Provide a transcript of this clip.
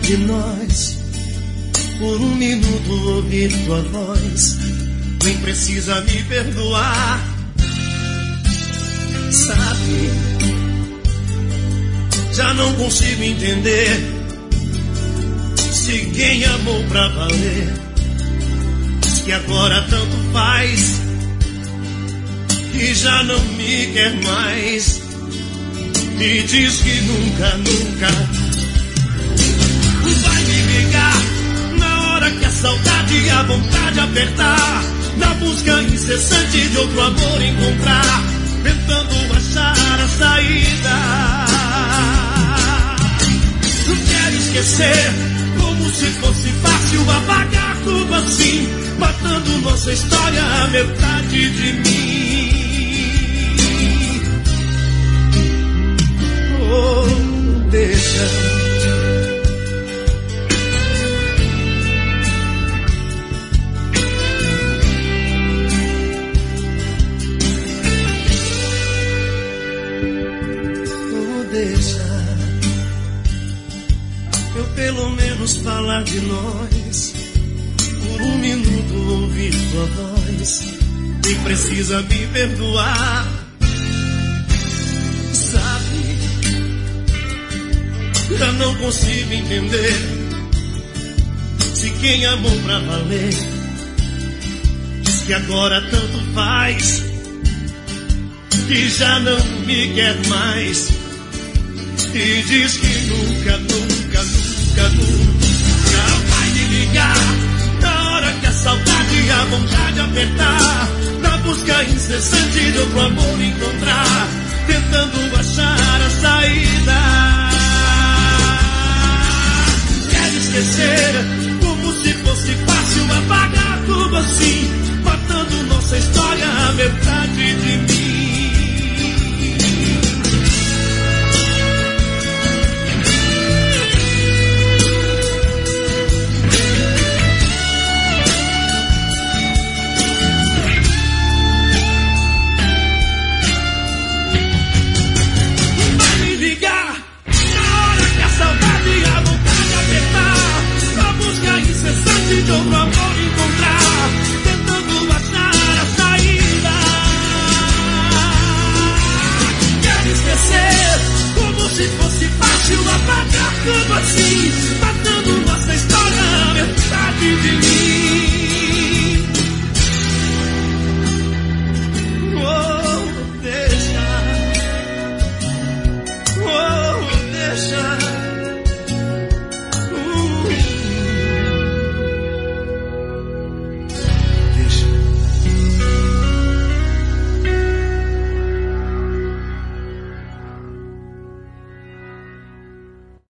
de nós. Por um minuto ouvir tua voz, nem precisa me perdoar. Sabe, já não consigo entender se quem amou pra valer diz que agora tanto faz, que já não me quer mais, e diz que nunca, nunca vai me ligar na hora que a saudade e a vontade apertar, na busca incessante de outro amor encontrar, tentando achar a saída. Eu quero esquecer, como se fosse fácil apagar tudo assim, matando nossa história, a metade de mim. Oh, deixa. Pelo menos falar de nós, por um minuto ouvir tua voz, nem precisa me perdoar. Sabe, já não consigo entender se quem amou pra valer diz que agora tanto faz, que já não me quer mais, e diz que nunca, nunca, nunca, nunca vai me ligar na hora que a saudade e a vontade apertar, na busca incessante de outro amor encontrar, tentando achar a saída. Quer esquecer, como se fosse fácil apagar tudo assim, matando nossa história, a metade de mim. De outro amor encontrar, tentando achar a saída. Quero esquecer, como se fosse fácil apagar tudo assim,